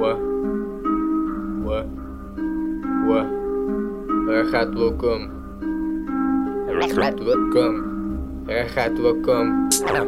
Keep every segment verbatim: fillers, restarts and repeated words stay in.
What? What? What? Рахат лукум. Рахат лукум. Рахат лукум.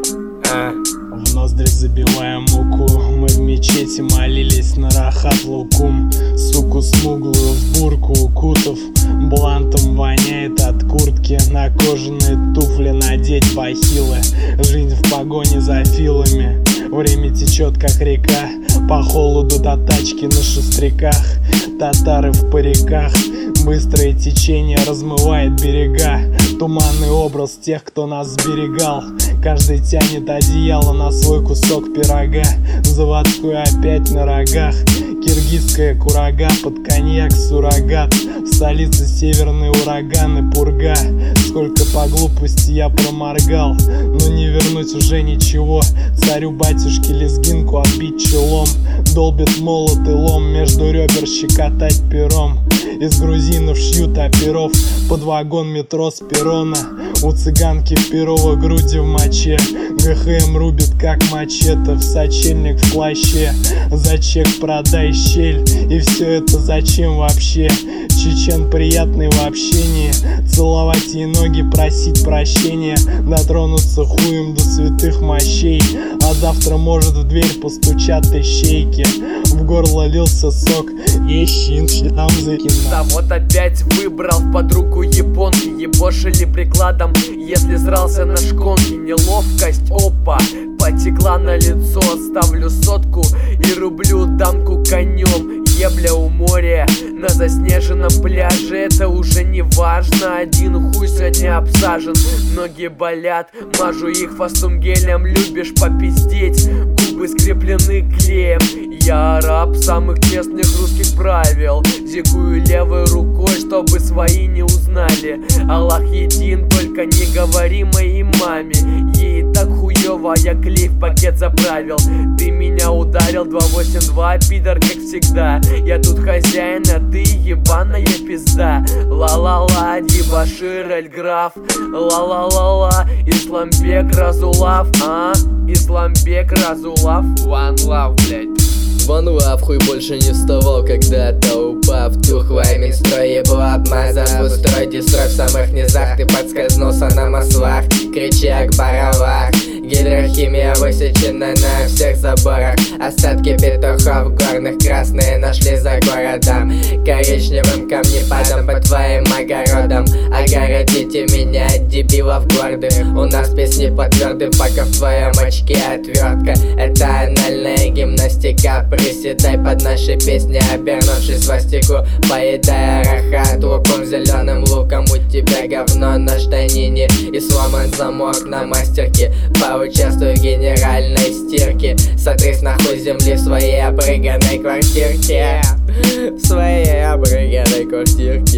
А. В ноздри забиваем муку. Мы в мечети молились на рахат лукум. Суку смуглую в бурку укутав, блантом воняет от куртки. На кожаные туфли надеть бахилы. Жизнь в погоне за филами. Время течет как река, по холоду до тачки на шустряках. Татары в париках, быстрое течение размывает берега. Туманный образ тех, кто нас сберегал. Каждый тянет одеяло на свой кусок пирога. Заводской опять на рогах. Киргизская курага, под коньяк суррогат. В столице северные ураганы, пурга. Сколько по глупости я проморгал, но не вернуть уже ничего. Царю-батюшке лезгинку отбить челом. Долбит молот и лом, между ребер щекотать пером. Из грузинов шьют оперов под вагон метро с перрона. У цыганки в Перово груди в моче. ГХМ рубит как мачете, в сочельник в плаще. За чек продай щель, и все это зачем вообще? Чечен приятный в общении, целовать ей ноги, просить прощения, дотронуться хуем до святых мощей. А завтра может в дверь постучат ищейки. В горло лился сок, ещин там закинул. Да вот опять выбрал под руку японки. Ебошили прикладом, если срался на шконке. Неловкость, опа, потекла на лицо. Ставлю сотку и рублю дамку конем. Ебля у моря, на заснеженном пляже. Это уже не важно, один хуй сегодня обсажен. Ноги болят, мажу их фастум гелем. Любишь попиздеть, губы скреплены клеем. Я раб самых честных русских правил. Зигую левой рукой, чтобы свои не узнали. Аллах един, только не говори моей маме. Ей так хуёво, я клей в пакет заправил. Ты меня ударил, два восемь два, пидор, как всегда. Я тут хозяин, а ты ебаная пизда. Ла-ла-ла, дебошир, эльграф. Ла-ла-ла-ла, Исламбек Разулав. А, Исламбек Разулав. One love, блять. Вон лав, хуй больше не вставал, когда-то упав. Тухлая минстрой, ебло обмазан. Устрой, дестрой в самых низах. Ты подскользнулся на маслах, кричи Акбаралах. Гидрохимия высечена на всех заборах. Остатки петухов горных красные нашли за городом. Коричневым камнепадом по твоим огородам. Огородите меня от дебилов гордых. У нас песни по твердым, пока в твоем очке отвертка. Это анальная гимнастика. Приседай под наши песни, обернувшись в свастику. Поедая рахат луком, зеленым луком. У тебя говно на штанине и сломан замок на мастерке. Поучаствуй в генеральной стирке. Сотрись нахуй земли в своей обрыганной квартирке. В своей обрыганной квартирке.